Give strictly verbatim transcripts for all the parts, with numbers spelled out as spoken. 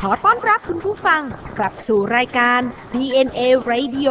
อต้อนรับคุณผู้ฟังกลับสู่รายการ ดี เอ็น เอ Radio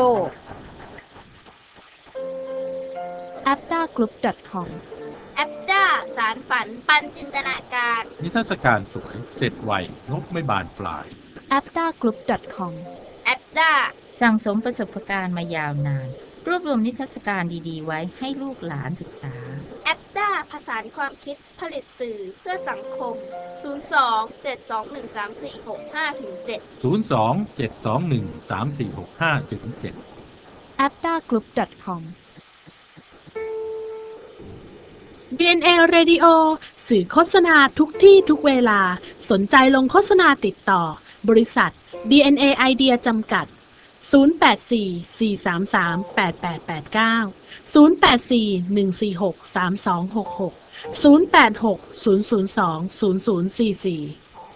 แอปด้ากรุ๊ป ดอท คอมแอปด้าสารฝันปันจินตนาการนิทรรศการสวยเสร็จไวงบไม่บานปลายแอปด้ากรุ๊ป ดอท คอมแอปด้าสั่งสมประสบการณ์มายาวนานรวบรวมนิทรรศการดีๆไว้ให้ลูกหลานศึกษาแอปด้าผสานความคิดผลิตสื่อเพื่อสังคมศูนย์ สอง เจ็ด สอง หนึ่ง สาม สี่ หก ห้า เจ็ดศูนย์ สอง เจ็ด สอง หนึ่ง สาม สี่ หก ห้า เจ็ดแอปด้ากรุ๊ป ดอท คอมดี เอ็น เอ Radio สื่อโฆษณาทุกที่ทุกเวลาสนใจลงโฆษณาติดต่อบริษัท ดี เอ็น เอ Idea จำกัดศูนย์ แปด สี่ สี่ สาม สาม แปด แปด แปด เก้า ศูนย์ แปด สี่ หนึ่ง สี่ หก สาม สอง หก หก ศูนย์ แปด หก ศูนย์ ศูนย์ สอง ศูนย์ ศูนย์ สี่ สี่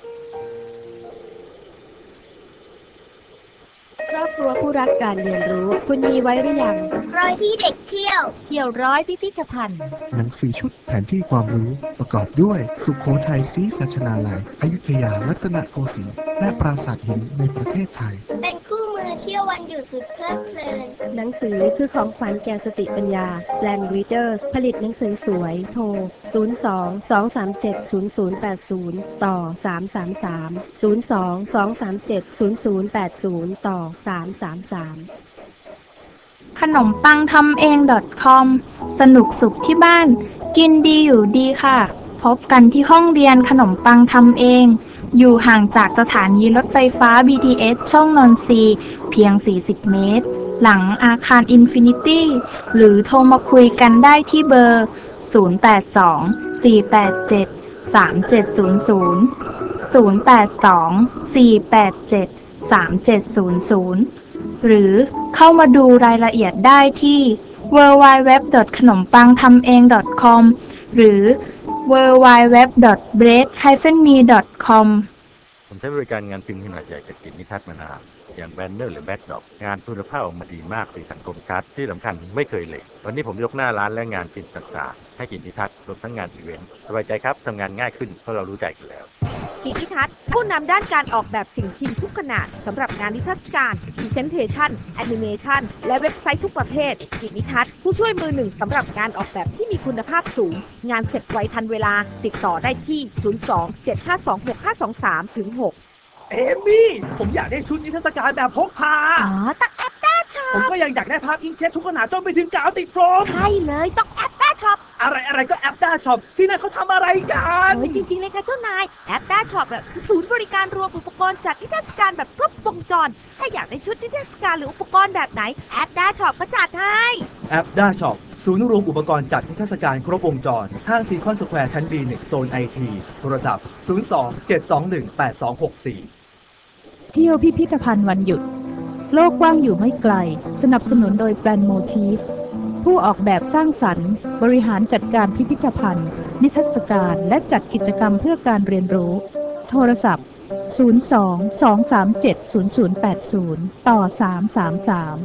ครอบครัวผู้รักการเรียนรู้คุณมีไว้หรือยังร้อยที่เด็กเที่ยวเที่ยวร้อยพิพิธภัณฑ์หนังสือชุดแผนที่ความรู้ประกอบด้วยสุโขทัยศรีสัชนาลัยอยุธยารัตนโกสินทร์และปราสาทหินในประเทศไทยเป็นคู่มือเที่ยววันหยุดสุดเพลิดเพลินหนังสือคือของขวัญแก่สติปัญญา Land Readers ผลิตหนังสือสวยโทรศูนย์ สอง สอง สาม เจ็ด ศูนย์ ศูนย์ แปด ศูนย์ต่อสาม สาม สาม ศูนย์ สอง สอง สาม เจ็ด ศูนย์ ศูนย์ แปด ศูนย์ต่อสาม สาม สามขนมปังทำเอง .com สนุกสุขที่บ้านกินดีอยู่ดีค่ะพบกันที่ห้องเรียนขนมปังทำเองอยู่ห่างจากสถานีรถไฟฟ้า บี ที เอส ช่องนนทรีเพียงสี่สิบเมตรหลังอาคารอินฟินิตี้หรือโทรมาคุยกันได้ที่เบอร์ศูนย์ แปด สอง สี่ แปด เจ็ด สาม เจ็ด ศูนย์ ศูนย์ ศูนย์ แปด สอง สี่ แปด เจ็ด สาม เจ็ด ศูนย์ ศูนย์หรือเข้ามาดูรายละเอียดได้ที่ ดับเบิลยู ดับเบิลยู ดับเบิลยู ดอท ขนมปังทำเอง .com หรือ ดับเบิลยู ดับเบิลยู ดับเบิลยู ดอท เบรด ไม ดอท คอมผมใช้บริการงานพิมพ์ขนาดใหญ่จากกิจนิทัศน์มานานอย่างแบนเนอร์หรือแบ็คดรอปงานคุณภาพออกมาดีมากสีสันคมชัดที่สำคัญไม่เคยเหลววันนี้ผมยกหน้าร้านและงานพิมพ์ต่างๆให้กิจนิทัศน์รวมทั้งงานอีเวนต์สบายใจครับทำงานง่ายขึ้นเพราะเรารู้ใจกันแล้วกิจนิทัศน์ผู้นำด้านการออกแบบสิ่งพิมพ์ทุกขนาดสำหรับงานนิทรรศการ Presentation Animation และเว็บไซต์ทุกประเภทกิจนิทัศน์ผู้ช่วยมือหนึ่งสำหรับงานออกแบบที่มีคุณภาพสูงงานเสร็จไวทันเวลาติดต่อได้ที่ศูนย์ สอง เจ็ด ห้า สอง หก ห้า สอง สาม ถึง หกเอมี่ผมอยากได้ชุดนิทรรศการแบบพกพาอ๋อต้องแอปด้าช็อปผมก็ยังอยากได้ภาพอิงเจ็ตทุกขนาดจนไปถึงกาวติดโฟมใช่เลยต้องแอปด้าช็อปอะไรอะไรก็แอปด้าช็อปที่นั่นเขาทำอะไรกันเฮ้ยจริงๆเลยค่ะเจ้านายแอปด้าช็อปแบบคือศูนย์บริการรวมอุปกรณ์จัดนิทรรศการแบบครบวงจรถ้าอยากได้ชุดนิทรรศการหรืออุปกรณ์แบบไหนแอปด้าช็อปก็จัดให้แอปด้าช็อปศูนย์รวมอุปกรณ์จัดนิทรรศการครบวงจรห้างซีคอนสแควร์ชั้น บี หนึ่ง โซน ไอ ที โทรศัพท์ศูนย์ สอง เจ็ด สอง หนึ่ง แปด สอง หก สี่เที่ยวพิพิธภัณฑ์วันหยุดโลกกว้างอยู่ไม่ไกลสนับสนุนโดยแบรนด์โมทีฟผู้ออกแบบสร้างสรรค์บริหารจัดการพิพิธภัณฑ์นิทรรศการและจัดกิจกรรมเพื่อการเรียนรู้โทรศัพท์ศูนย์ สอง สอง สาม เจ็ด ศูนย์ ศูนย์ แปด ศูนย์ต่อสาม สาม สาม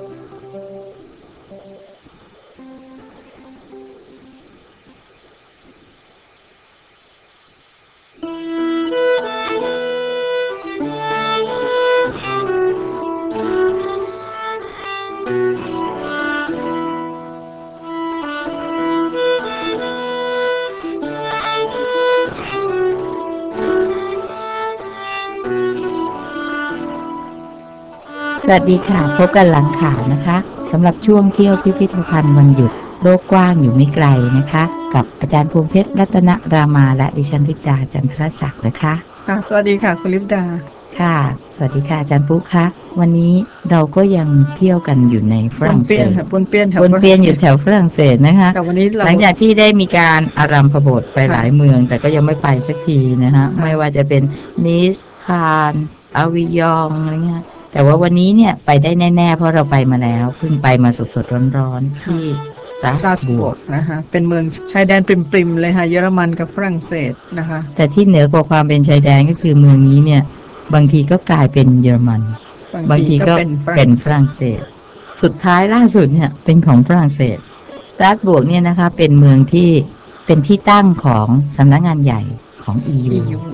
สวัสดีค่ะพบกันหลังข่าวนะคะสำหรับช่วงเที่ยวพิพิธภัณฑ์วันหยุดโลกกว้างอยู่ไม่ไกลนะคะกับอาจารย์พวงเพชรรัตนรามาและดิฉันลิปดาจันทรศักดิ์นะคะค่ะสวัสดีค่ะคุณลิปดาค่ะสวัสดีค่ะอาจารย์ปุ๊กคะวันนี้เราก็ยังเที่ยวกันอยู่ในฝรั่งเศสปนเปี้ยนแถวปนเปี้ยนอยู่แถวฝรั่งเศสนะคะแต่วันนี้หลังจากที่ได้มีการอารัมพบทไปหลายเมืองแต่ก็ยังไม่ไปสักทีนะคะไม่ว่าจะเป็นนิสคานอาวิยองอะไรเงี้ยแต่ว่าวันนี้เนี่ยไปได้แน่ๆเพราะเราไปมาแล้วเพิ่งไปมาสดๆร้อนๆที่สตราสบูร์กนะคะเป็นเมืองชายแดนปริมๆเลยค่ะเยอรมันกับฝรั่งเศสนะคะแต่ที่เหนือกว่าความเป็นชายแดนก็คือเมืองนี้เนี่ยบางทีก็กลายเป็นเยอรมันบางทีก็เป็นฝรั่งเศสสุดท้ายล่าสุดเนี่ยเป็นของฝรั่งเศสสตราสบูร์กเนี่ยนะคะเป็นเมืองที่เป็นที่ตั้งของสำนักงานใหญ่ของ อี ยูอี ยู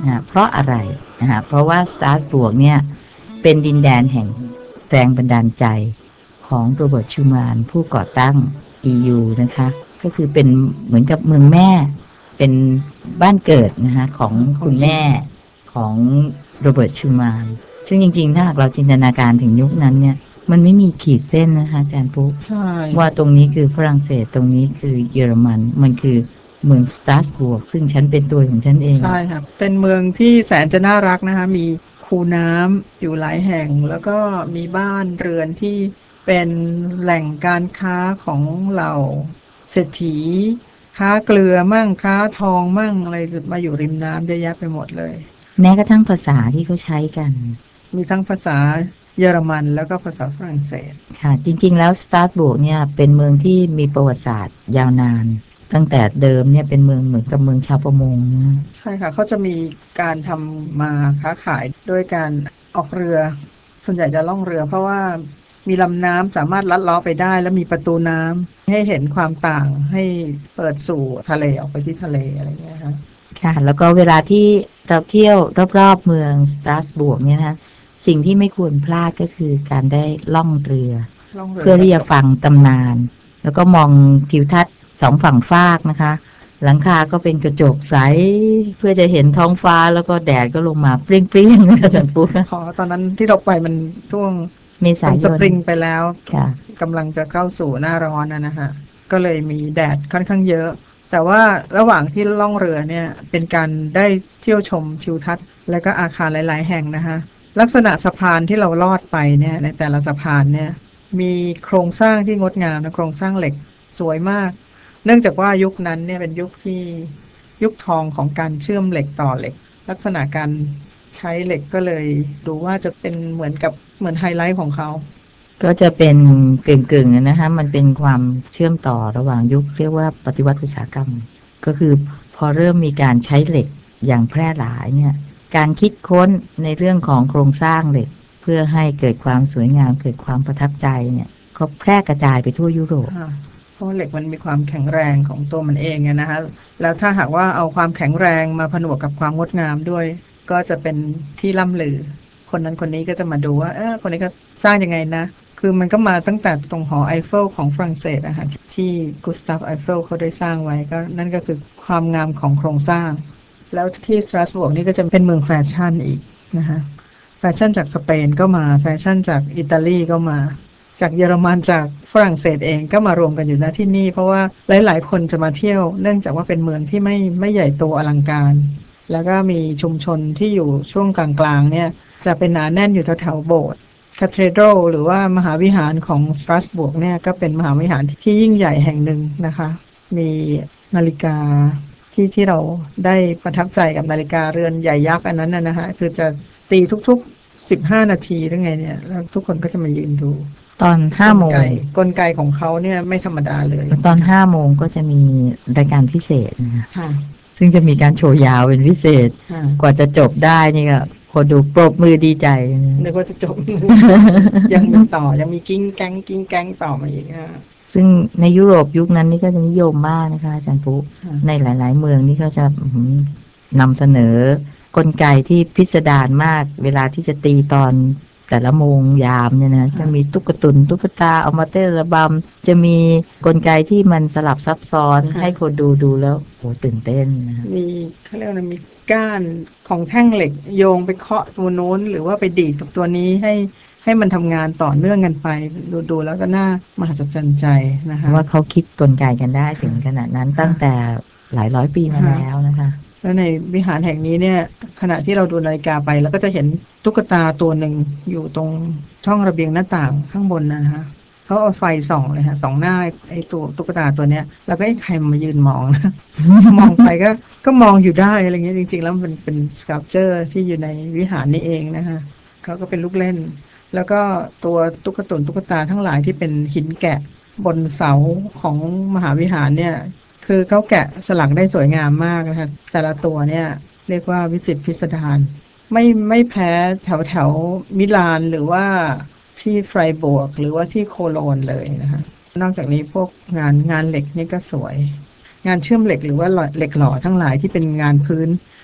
นะเพราะอะไรนะฮะเพราะว่าสตราสบวร์กเนี่ยเป็นดินแดนแห่งแรงบันดาลใจของโรเบิร์ตชูมานผู้ก่อตั้ง อี ยู นะคะก็คือเป็นเหมือนกับเมืองแม่เป็นบ้านเกิดนะคะของคุณแม่ของโรเบิร์ตชูมานซึ่งจริงๆถ้าหากเราจินตนาการถึงยุคนั้นเนี่ยมันไม่มีขีดเส้นนะคะอาจารย์ปุ๊กว่าตรงนี้คือฝรั่งเศสตรงนี้คือเยอรมันมันคือเมืองสตราสบวร์กซึ่งฉันเป็นตัวของฉันเองใช่ครับเป็นเมืองที่แสนจะน่ารักนะคะมีคูน้ำอยู่หลายแห่งแล้วก็มีบ้านเรือนที่เป็นแหล่งการค้าของเหล่าเศรษฐีค้าเกลือมั่งค้าทองมั่งอะไรมาอยู่ริมน้ำเยอะแยะไปหมดเลยแม้กระทั่งภาษาที่เขาใช้กันมีทั้งภาษาเยอรมันแล้วก็ภาษาฝรั่งเศสค่ะจริงๆแล้วสตราสบวร์กเนี่ยเป็นเมืองที่มีประวัติศาสตร์ยาวนานตั้งแต่เดิมเนี่ยเป็นเมืองเหมือนกับเมืองชาวประมงนะใช่ค่ะเขาจะมีการทำมาค้าขายด้วยการออกเรือส่วนใหญ่จะล่องเรือเพราะว่ามีลำน้ำสามารถลัดล้อไปได้แล้วมีประตูน้ำให้เห็นความต่างให้เปิดสู่ทะเลออกไปที่ทะเลอะไรอย่างเงี้ยค่ะค่ะแล้วก็เวลาที่เราเที่ยวรอบๆเมืองสตราสบวร์กเนี่ยนะสิ่งที่ไม่ควรพลาดก็คือการได้ล่องเรือเพื่อที่จะฟังตำนานแล้วก็มองทิวทัศน์สองฝั่งฟากนะคะหลังคาก็เป็นกระจกใสเพื่อจะเห็นท้องฟ้าแล้วก็แดดก็ลงมาเปรี้ยงๆนะคะอาจารย์ปุ๊กอ๋อตอนนั้นที่เราไปมันช่วงเมษายนสปริงไปแล้วค่ะกำลังจะเข้าสู่หน้าร้อนนะนะคะก็เลยมีแดดค่อนข้างเยอะแต่ว่าระหว่างที่ล่องเรือเนี่ยเป็นการได้เที่ยวชมทิวทัศน์และก็อาคารหลายๆแห่งนะคะลักษณะสะพานที่เราลอดไปเนี่ยในแต่ละสะพานเนี่ยมีโครงสร้างที่งดงามนะโครงสร้างเหล็กสวยมากเนื่องจากว่ายุคนั้นเนี่ยเป็นยุคที่ยุคทองของการเชื่อมเหล็กต่อเหล็กลักษณะการใช้เหล็กก็เลยดูว่าจะเป็นเหมือนกับเหมือนไฮไลท์ของเขาก็จะเป็นกึ่งๆนะคะมันเป็นความเชื่อมต่อระหว่างยุคเรียกว่าปฏิวัติอุตสาหกรรมก็คือพอเริ่มมีการใช้เหล็กอย่างแพร่หลายเนี่ยการคิดค้นในเรื่องของโครงสร้างเหล็กเพื่อให้เกิดความสวยงามเกิดความประทับใจเนี่ยก็แพร่กระจายไปทั่วยุโรปเพราะเหล็กมันมีความแข็งแรงของตัวมันเองนะคะแล้วถ้าหากว่าเอาความแข็งแรงมาผนวกกับความงดงามด้วยก็จะเป็นที่ล่ำลือคนนั้นคนนี้ก็จะมาดูว่าเออคนนี้ก็สร้างยังไงนะคือมันก็มาตั้งแต่ตรงหอไอเฟลของฝรั่งเศสนะคะที่กุสตาฟไอเฟลเขาได้สร้างไว้ก็นั่นก็คือความงามของโครงสร้างแล้วที่สตราสบวร์กนี่ก็จะเป็นเมืองแฟชั่นอีกนะคะแฟชั่นจากสเปนก็มาแฟชั่นจากอิตาลีก็มาจากเยอรมันจากฝรั่งเศสเองก็มารวมกันอยู่ณที่นี่เพราะว่าหลายๆคนจะมาเที่ยวเนื่องจากว่าเป็นเมืองที่ไม่ไม่ใหญ่โตอลังการแล้วก็มีชุมชนที่อยู่ช่วงกลางๆเนี่ยจะเป็นหนาแน่นอยู่แถวๆโบสถ์คาเทดรัลหรือว่ามหาวิหารของสตราสบวร์กเนี่ยก็เป็นมหาวิหารที่ยิ่งใหญ่แห่งหนึ่งนะคะมีนาฬิกาที่ที่เราได้ประทับใจกับนาฬิกาเรือนใหญ่ยักษ์อันนั้นนะนะคะคือจะตีทุกๆสิบห้านาทีหรือไงเนี่ยแล้วทุกคนก็จะมายืนดูตอนห้าโมงกลไกของเขาเนี่ยไม่ธรรมดาเลยตอนห้าโมงก็จะมีรายการพิเศษนะคะซึ่งจะมีการโชว์ยาวเป็นพิเศษกว่าจะจบได้นี่ก็คนดูปรบมือดีใจนึกว่าจะจบ ยังมีต่อยังมีกิ้งแก๊งกิ้งแก๊งต่อมาอีกซึ่งในยุโรปยุคนั้นนี่ก็จะนิยมมากนะคะอาจารย์ปุ๊ในหลายๆเมืองนี่เขาจะนำเสนอกลไกที่พิสดารมากเวลาที่จะตีตอนแต่ละโมงยามเนี่ยนะจะมีตุ๊กตุนตุ๊กตาเอามาเต้นระบำจะมีกลไกที่มันสลับซับซ้อนให้คนดูดูแล้วโอ้ตื่นเต้นนะมีเขาเรียกว่ามีก้านของแท่งเหล็กโยงไปเคาะตัวโน้นหรือว่าไปดีดกับตัวนี้ให้ให้มันทำงานต่อเนื่องกันไปดูดูแล้วก็น่ามหัศจรรย์ใจนะคะว่าเขาคิดกลไกกันได้ถึงขนาดนั้นตั้งแต่หลายร้อยปีมาแล้วนะคะแล้วในวิหารแห่งนี้เนี่ยขณะที่เราดูนาฬิกาไปแล้วก็จะเห็นตุ๊กตาตัวหนึ่งอยู่ตรงช่องระเบียงหน้าต่างข้างบนนะคะเขาเอาไฟส่องเลยค่ะส่องหน้าไอ้ตัวตุ๊กตาตัวเนี้ยแล้วก็ไอ้ใครมายืนมองนะ มองไปก็ก็มองอยู่ได้อะไรเงี้ยจริงๆแล้วมันเป็นสคัลปเจอร์ที่อยู่ในวิหารนี้เองนะคะเขาก็เป็นลูกเล่นแล้วก็ตัวตุ๊กตุนตุ๊กตาทั้งหลายที่เป็นหินแกะบนเสาของมหาวิหารเนี่ยคือเขาแกะสลักได้สวยงามมากนะคะแต่ละตัวเนี่ยเรียกว่าวิจิตรพิสดารไม่ไม่แพ้แถวแถวมิลานหรือว่าที่ไฟร์บวร์กหรือว่าที่โคโลนเลยนะคะนอกจากนี้พวกงานงานเหล็กนี่ก็สวยงานเชื่อมเหล็กหรือว่าเหล็กหล่อทั้งหลายที่เป็นงานพื้น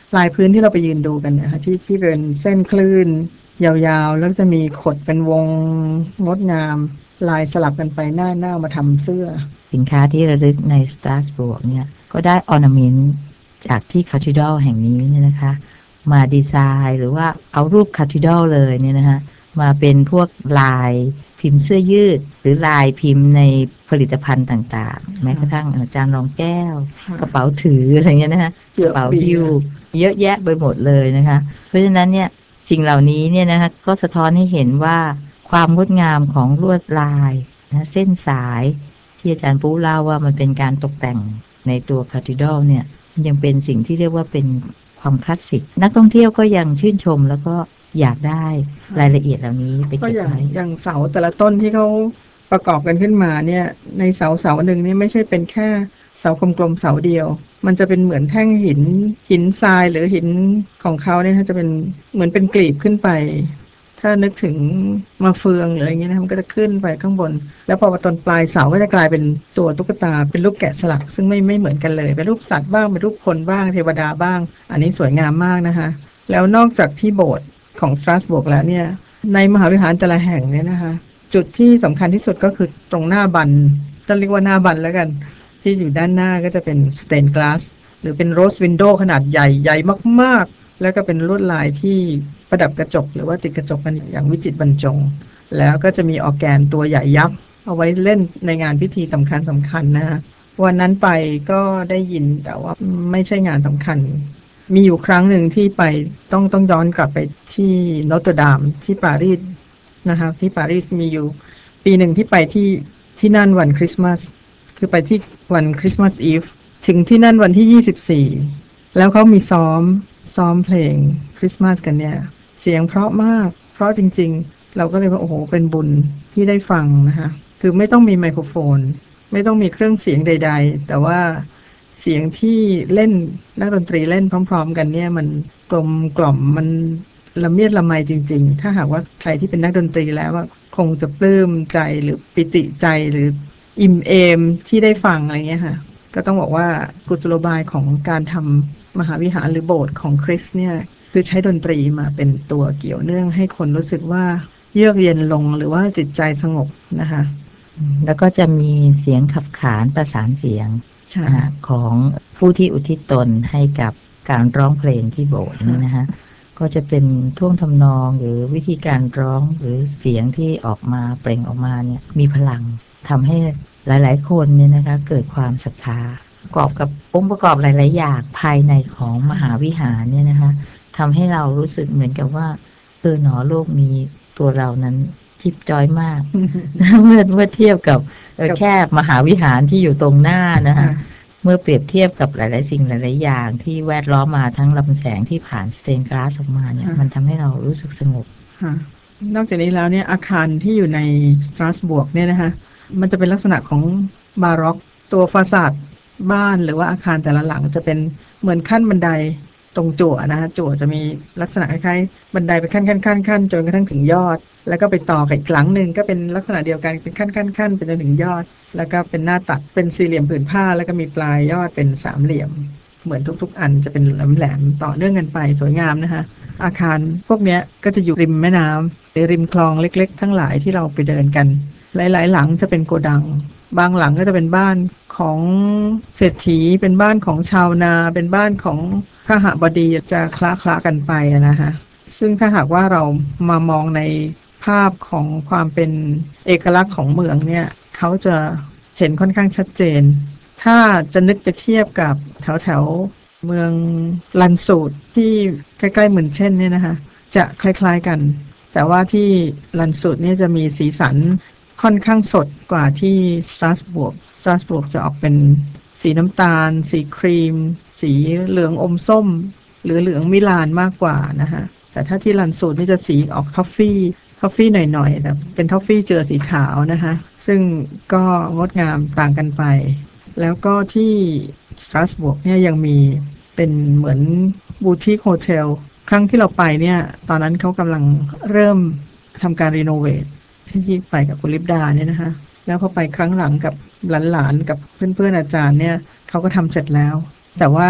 ลายพื้นที่เราไปยืนดูกันนะคะที่ที่เป็นเส้นคลื่นยาวๆแล้วจะมีขดเป็นวงงดงามลายสลับกันไปหน้าหน้ามาทำเสื้อสินค้าที่ระลึกในสตราสบวกเนี่ยก็ได้ออร์นาเมนต์จากที่คาทีดรัลแห่งนี้เนี่ยนะคะมาดีไซน์หรือว่าเอารูปคาทีดรัลเลยเนี่ยนะคะมาเป็นพวกลายพิมพ์เสื้อยืดหรือลายพิมพ์ในผลิตภัณฑ์ต่างๆแม้กระทั่งจานรองแก้วกระเป๋าถืออะไรเงี้ยนะคะกระเป๋าหิ้วเยอะแยะไปหมดเลยนะคะเพราะฉะนั้นเนี่ยสิ่งเหล่านี้เนี่ยนะคะก็สะท้อนให้เห็นว่าความงดงามของลวดลายนะเส้นสายที่อาจารย์ปูเล่าว่ามันเป็นการตกแต่งในตัวคาทีดรัลเนี่ยยังเป็นสิ่งที่เรียกว่าเป็นความคลาสสิกนักท่องเที่ยวก็ยังชื่นชมแล้วก็อยากได้รายละเอียดเหล่านี้ไปก็เก็บอย่างไว้อย่างเสาแต่ละต้นที่เขาประกอบกันขึ้นมาเนี่ยในเสาเสาหนึ่งนี่ไม่ใช่เป็นแค่เสากลมๆเสาเดียวมันจะเป็นเหมือนแท่งหินหินทรายหรือหินของเขาเนี่ยจะเป็นเหมือนเป็นกลีบขึ้นไปถ้านึกถึงมาเฟืองหรืออะไรเงี้ยนะมันก็จะขึ้นไปข้างบนแล้วพอตอนปลายเสาก็จะกลายเป็นตัวตุ๊กตาเป็นรูปแกะสลักซึ่งไม่ไม่เหมือนกันเลยเป็นรูปสัตว์บ้างเป็นรูปคนบ้างเทวดาบ้างอันนี้สวยงามมากนะคะแล้วนอกจากที่โบสถ์ของสตราสบวร์กแล้วเนี่ยในมหาวิหารแต่ละแห่งเนี่ยนะคะจุดที่สำคัญที่สุดก็คือตรงหน้าบันต้องเรียกว่าหน้าบันแล้วกันที่อยู่ด้านหน้าก็จะเป็นสเตนกลาสหรือเป็นโรสวินโดว์ขนาดใหญ่ใหญ่มากๆแล้วก็เป็นลวดลายที่ประดับกระจกหรือว่าติดกระจกกันอย่างวิจิตรบรรจงแล้วก็จะมีออร์แกนตัวใหญ่ยักษ์เอาไว้เล่นในงานพิธีสำคัญสำคัญนะคะวันนั้นไปก็ได้ยินแต่ว่าไม่ใช่งานสำคัญมีอยู่ครั้งหนึ่งที่ไปต้องต้องย้อนกลับไปที่นอตเตอร์ดามที่ปารีสนะคะที่ปารีสมีอยู่ปีหนึ่งที่ไปที่ที่นั่นวันคริสต์มาสคือไปที่วันคริสต์มาสอีฟถึงที่นั่นวันที่ยี่สิบสี่แล้วเขามีซ้อมซ้อมเพลงคริสต์มาสกันเนี่ยเสียงเพราะมากเพราะจริงๆเราก็เลยว่าโอ้โหเป็นบุญที่ได้ฟังนะคะคือไม่ต้องมีไมโครโฟนไม่ต้องมีเครื่องเสียงใดๆแต่ว่าเสียงที่เล่นนักดนตรีเล่นพร้อมๆกันเนี่ยมันกลมกล่อมมันละเมียดละไมจริงๆถ้าหากว่าใครที่เป็นนักดนตรีแล้วว่าคงจะปลื้มใจหรือปิติใจหรืออิ่มเอมที่ได้ฟังอะไรเงี้ยค่ะก็ต้องบอกว่ากุศโลบายของการทำมหาวิหารหรือโบสถ์ของคริสต์เนี่ยคือใช้ดนตรีมาเป็นตัวเกี่ยวเนื่องให้คนรู้สึกว่าเยือกเย็นลงหรือว่าจิตใจสงบนะคะแล้วก็จะมีเสียงขับขานประสานเสียงของผู้ที่อุทิศตนให้กับการร้องเพลงที่โบสถ์นี่นะคะก็จะเป็นท่วงทำนองหรือวิธีการร้องหรือเสียงที่ออกมาเปล่งออกมาเนี่ยมีพลังทำให้หลายๆคนเนี่ยนะคะเกิดความศรัทธาประกอบกับองค์ประกอบหลายๆอย่างภายในของมหาวิหารเนี่ยนะคะทำให้เรารู้สึกเหมือนกับว่าเออหนอโลกนี้ตัวเรานั้นจิบจอยมาก เมื่อเมื่อเทียบกับแค่มหาวิหารที่อยู่ตรงหน้านะคะเมื่อเปรียบเทียบกับหลายๆสิ่งหลายๆอย่างที่แวดล้อมมาทั้งลำแสงที่ผ่านสเตนกลาสออกมาเนี่ยมันทำให้เรารู้สึกสงบนอกจากนี้แล้วเนี่ยอาคารที่อยู่ในสตราสบวร์กเนี่ยนะคะมันจะเป็นลักษณะของบาร็อกตัวฟาซาดบ้านหรือว่าอาคารแต่ละหลังจะเป็นเหมือนขั้นบันไดตรงจั่วนะคะจั่วจะมีลักษณะคล้ายๆบันไดเป็นขั้นขั้นขั้นขั้นจนกระทั่งถึงยอดแล้วก็ไปต่อกับอีกหลังหนึ่งก็เป็นลักษณะเดียวกันเป็นขั้นขั้นขั้นไปจนถึงยอดแล้วก็เป็นหน้าตัดเป็นสี่เหลี่ยมผืนผ้าแล้วก็มีปลายยอดเป็นสามเหลี่ยมเหมือนทุกๆอันจะเป็นแหลมๆต่อเนื่องกันไปสวยงามนะคะอาคารพวกนี้ก็จะอยู่ริมแม่น้ำหรือริมคลองเล็กๆทั้งหลายที่เราไปเดินกันหลายๆหลังจะเป็นโกดังบางหลังก็จะเป็นบ้านของเศรษฐีเป็นบ้านของชาวนาเป็นบ้านของข้าหบดีจะคละคละกันไปนะคะซึ่งถ้าหากว่าเรามามองในภาพของความเป็นเอกลักษณ์ของเมืองเนี่ยเขาจะเห็นค่อนข้างชัดเจนถ้าจะนึกจะเทียบกับแถวแถวเมืองลันสูตที่ใกล้ๆเหมือนเช่นเนี่ยนะคะจะคล้ายๆกันแต่ว่าที่ลันสูตเนี่ยจะมีสีสันค่อนข้างสดกว่าที่สตราสบวร์กสตราสบวร์กจะออกเป็นสีน้ำตาลสีครีมสีเหลืองอมส้มหรือเหลืองมิลานมากกว่านะคะแต่ถ้าที่ลันสูตนี่จะสีออกทอฟฟี่ทอฟฟี่หน่อยๆแต่เป็นทอฟฟี่เจือสีขาวนะคะซึ่งก็งดงามต่างกันไปแล้วก็ที่สตราสบวร์กเนี่ยยังมีเป็นเหมือนบูติกโฮเทลครั้งที่เราไปเนี่ยตอนนั้นเขากำลังเริ่มทำการรีโนเวทที่ไปกับคุณลิปดาเนี่ยนะคะแล้วพอไปครั้งหลังกับหลานๆกับเพื่อนๆอาจารย์เนี่ยเขาก็ทำเสร็จแล้วแต่ว่า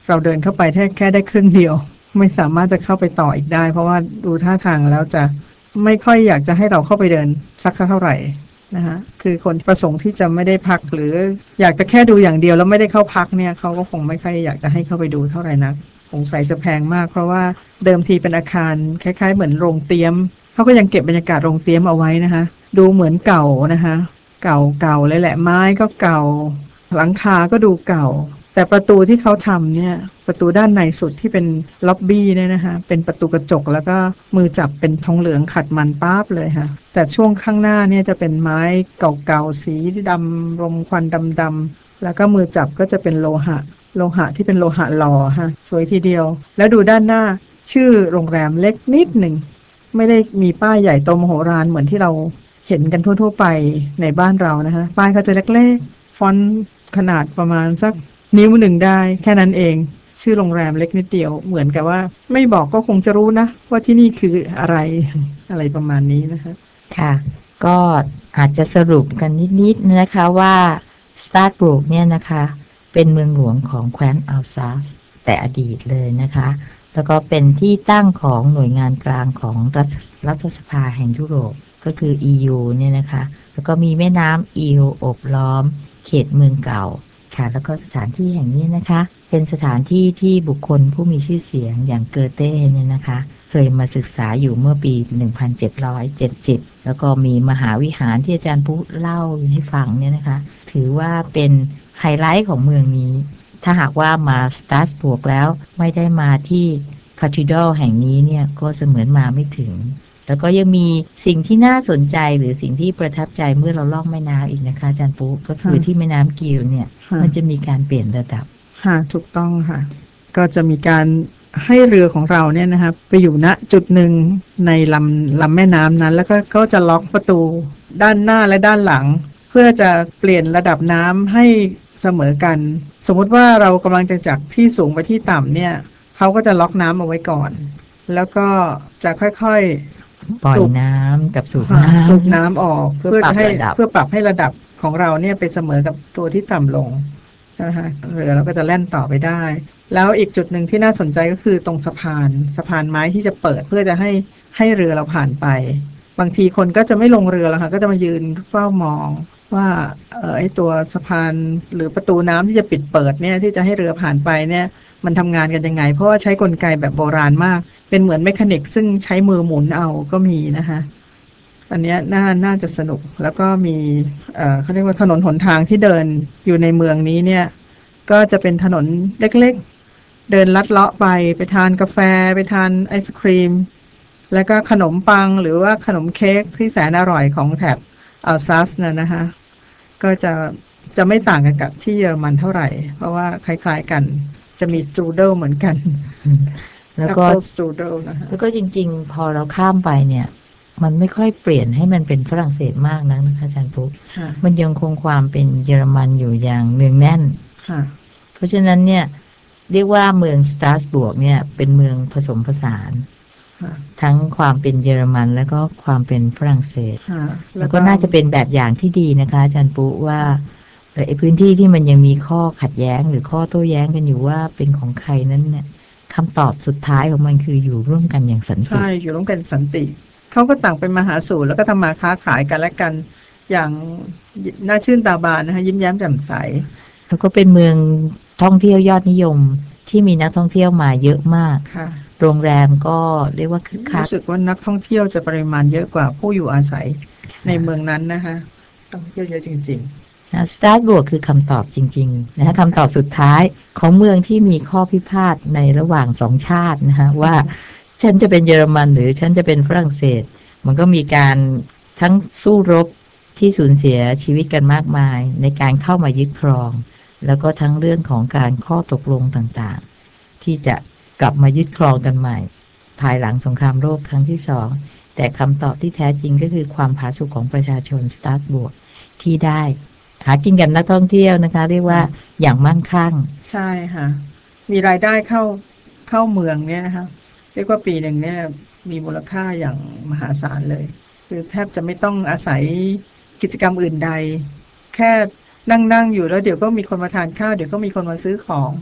เราเดินเข้าไปแค่แค่ได้ครึ่งเดียวไม่สามารถจะเข้าไปต่ออีกได้เพราะว่าดูท่าทางแล้วจะไม่ค่อยอยากจะให้เราเข้าไปเดินสักเท่าไหร่นะฮะคือคนประสงค์ที่จะไม่ได้พักหรืออยากจะแค่ดูอย่างเดียวแล้วไม่ได้เข้าพักเนี่ยเขาก็คงไม่ค่อยอยากจะให้เข้าไปดูเท่าไหร่นักสงสัยจะแพงมากเพราะว่าเดิมทีเป็นอาคารคล้ายๆเหมือนโรงเตรียมเขาก็ยังเก็บบรรยากาศโรงเตรียมเอาไว้นะคะดูเหมือนเก่านะคะเก่าเก่าเลยแหละไม้ก็เก่าหลังคาก็ดูเก่าแต่ประตูที่เขาทำเนี่ยประตูด้านในสุดที่เป็นล็อบบี้เนี่ยนะคะเป็นประตูกระจกแล้วก็มือจับเป็นทองเหลืองขัดมันป๊าบเลยค่ะแต่ช่วงข้างหน้าเนี่ยจะเป็นไม้เก่าๆสีดำรมควันดำๆแล้วก็มือจับก็จะเป็นโลหะโลหะที่เป็นโลหะหล่อฮะสวยทีเดียวแล้วดูด้านหน้าชื่อโรงแรมเล็กนิดหนึ่งไม่ได้มีป้ายใหญ่โตมโหฬารเหมือนที่เราเห็นกันทั่วๆไปในบ้านเรานะคะป้ายก็จะเล็กๆฟอนต์ขนาดประมาณสักนิ้วหนึ่งได้แค่นั้นเองชื่อโรงแรมเล็กนิดเดียวเหมือนกับว่าไม่บอกก็คงจะรู้นะว่าที่นี่คืออะไรอะไรประมาณนี้นะคะค่ะก็อาจจะสรุปกันนิดๆนะคะว่าสตาร์ทบรูกเนี่ยนะคะเป็นเมืองหลวงของแคว้นอัลซาสแต่อดีตเลยนะคะแล้วก็เป็นที่ตั้งของหน่วยงานกลางของรัฐรัฐสภาแห่งยุโรปก็คือ อี ยู เนี่ยนะคะแล้วก็มีแม่น้ำอีลโอบล้อมเขตเมืองเก่าค่ะแล้วก็สถานที่แห่งนี้นะคะเป็นสถานที่ที่บุคคลผู้มีชื่อเสียงอย่างเกอเต้เนี่ยนะคะเคยมาศึกษาอยู่เมื่อปี หนึ่งพันเจ็ดร้อยเจ็ดสิบ แล้วก็มีมหาวิหารที่อาจารย์ปุ๊เล่าให้ฟังเนี่ยนะคะถือว่าเป็นไฮไลท์ของเมืองนี้ถ้าหากว่ามาสตาร์สบวกแล้วไม่ได้มาที่คาทีดรัลแห่งนี้เนี่ยก็เสมือนมาไม่ถึงแล้วก็ยังมีสิ่งที่น่าสนใจหรือสิ่งที่ประทับใจเมื่อเราล่องแม่น้ำอีกนะคะอาจารย์ปุ๊ก็คือที่แม่น้ำกิลเนี่ยมันจะมีการเปลี่ยนระดับค่ะถูกต้องค่ะก็จะมีการให้เรือของเราเนี่ยนะครับไปอยู่ณจุดหนึ่งในลำลำแม่น้ำนั้นแล้วก็ก็จะล็อกประตูด้านหน้าและด้านหลังเพื่อจะเปลี่ยนระดับน้ำให้เสมอกันสมมุติว่าเรากำลังจะจากที่สูงไปที่ต่ำเนี่ยเขาก็จะล็อกน้ำเอาไว้ก่อนแล้วก็จะค่อยๆปล่อยน้ำกับสูบน้ำสูบน้ำออกเพื่อปรับระดับเพื่อปรับให้ระดับของเราเนี่ยไปเสมอกับตัวที่ต่ำลงนะคะเรือเราก็จะแล่นต่อไปได้แล้วอีกจุดหนึ่งที่น่าสนใจก็คือตรงสะพานสะพานไม้ที่จะเปิดเพื่อจะให้ให้เรือเราผ่านไปบางทีคนก็จะไม่ลงเรือแล้วค่ะก็จะมายืนเฝ้ามองว่าเออไอตัวสะพานหรือประตูน้ำที่จะปิดเปิดเนี่ยที่จะให้เรือผ่านไปเนี่ยมันทำงานกันยังไงเพราะว่าใช้กลไกแบบโบราณมากเป็นเหมือนเมคานิกซึ่งใช้มือหมุนเอาก็มีนะคะอันนี้น่าน่าจะสนุกแล้วก็มีเอ่อเขาเรียกว่าถนนหนทางที่เดินอยู่ในเมืองนี้เนี่ยก็จะเป็นถนนเล็กๆเดินลัดเลาะไปไปทานกาแฟไปทานไอศครีมแล้วก็ขนมปังหรือว่าขนมเค้กที่แสนอร่อยของแถบอัลซัสน่ะนะคะก็จะจะไม่ต่างกันกับที่เยอรมันเท่าไหร่เพราะว่าคล้ายๆกันจะมีสตรูเดิลเหมือนกันแล้วก็สตรูเดิลนะคะแล้วก็จริงๆพอเราข้ามไปเนี่ยมันไม่ค่อยเปลี่ยนให้มันเป็นฝรั่งเศสมากนักนะคะอาจารย์ปุ๊กมันยังคงความเป็นเยอรมันอยู่อย่างเนืองแน่นเพราะฉะนั้นเนี่ยเรียกว่าเมืองสตราสบวร์กเนี่ยเป็นเมืองผสมผสานทั้งความเป็นเยอรมันแล้วก็ความเป็นฝรั่งเศสแล้วก็น่าจะเป็นแบบอย่างที่ดีนะคะอาจารย์ปุ๊ว่าไอ้พื้นที่ที่มันยังมีข้อขัดแย้งหรือข้อโต้แย้งกันอยู่ว่าเป็นของใครนั้นเนี่ยคำตอบสุดท้ายของมันคืออยู่ร่วมกันอย่างสันติใช่อยู่ร่วมกันสันติเขาก็ต่างเป็นมาหาสู่แล้วก็ทำมาค้าขายกันและกันอย่างน่าชื่นตาบานนะคะยิ้มแย้มแจ่มใสแล้วก็เป็นเมืองท่องเที่ยวยอดนิยมที่มีนักท่องเที่ยวมาเยอะมากโรงแรมก็เรียกว่าคึกคักรู้สึกว่านักท่องเที่ยวจะปริมาณเยอะกว่าผู้อยู่อาศัยในเมืองนั้นนะคะท่องเที่ยวเยอะจริงๆนะสตาร์ทบวกคือคำตอบจริงๆนะคะคำตอบสุดท้ายของเมืองที่มีข้อพิพาทในระหว่างสองชาตินะคะว่าฉันจะเป็นเยอรมันหรือฉันจะเป็นฝรั่งเศสมันก็มีการทั้งสู้รบที่สูญเสียชีวิตกันมากมายในการเข้ามายึดครองแล้วก็ทั้งเรื่องของการข้อตกลงต่างๆที่จะกลับมายึดครองกันใหม่ภายหลังสงครามโลกครั้งที่สองแต่คำตอบที่แท้จริงก็คือความผาสุกของประชาชนสตาร์ทบวกที่ได้หากินกับนักท่องเที่ยวนะคะเรียกว่าอย่างมั่งคั่งใช่ค่ะมีรายได้เข้าเข้าเมืองเนี่ยนะคะเรียกว่าปีหนึ่งเนี่ยมีมูลค่าอย่างมหาศาลเลยคือแทบจะไม่ต้องอาศัยกิจกรรมอื่นใดแค่นั่งนั่งอยู่แล้วเดี๋ยวก็มีคนมาทานข้าวเดี๋ยวก็มีคนมาซื้อของ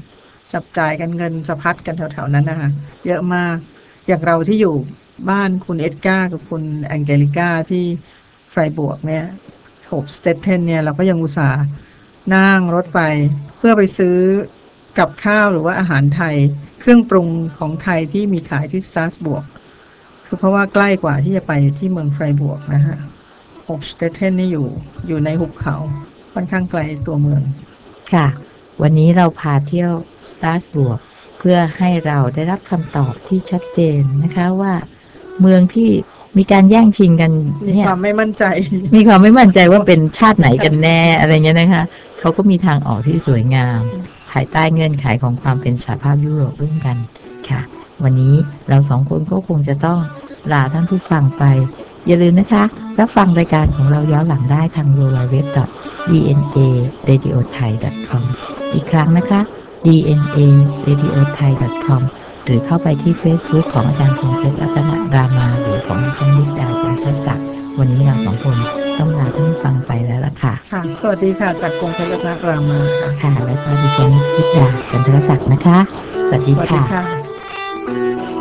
จับจ่ายกันเงินสะพัดกันแถวๆนั้นนะคะเยอะมากอย่างเราที่อยู่บ้านคุณเอ็ดการ์กับคุณแองเกลิก้าที่ไฟบวกเนี่ยโฮปสเตเทนเนี่ยเราก็ยังอุตส่าห์นั่งรถไปเพื่อไปซื้อกับข้าวหรือว่าอาหารไทยเครื่องปรุงของไทยที่มีขายที่สตราสบวร์กคือเพราะว่าใกล้กว่าที่จะไปที่เมืองไฟบวกนะฮะโฮปสเตเทนนี่อยู่อยู่ในหุบเขาค่อนข้างไกลตัวเมืองค่ะวันนี้เราพาเที่ยวสตาร์สบวกเพื่อให้เราได้รับคำตอบที่ชัดเจนนะคะว่าเมืองที่มีการแย่งชิงกันมีเนี่ยความไม่มั่นใจมีความไม่มั่นใจว่าเป็นชาติไหนกันแน่อะไรเงี้ยนะคะเขาก็มีทางออกที่สวยงามภายใต้เงื่อนไขของความเป็นสหภาพยุโรปร่วมกันค่ะวันนี้เราสองคนก็คงจะต้องลาท่านผู้ฟังไปอย่าลืมนะคะรับฟังรายการของเราย้อนหลังได้ทาง ดับเบิลยู ดับเบิลยู ดับเบิลยู ดอท ดี เอ็น เอ เรดิโอไทย ดอท คอม อีกครั้งนะคะ ดี เอ็น เอ เรดิโอไทย ดอท คอม หรือเข้าไปที่ Facebook ของอาจารย์พงษ์เพชรรัตนรามาหรือของดิฉันนิดาจันทศักดิ์วันนี้เราสองคนต้องลาท่านผู้ฟังไปแล้วล่ะค่ะค่ะสวัสดีค่ะจากกรมพระรัตนรามาค่ะค่ะแล้วก็ดิฉันนิดาจันทศักดิ์นะคะสวัสดีสวัสดีค่ะค่ะ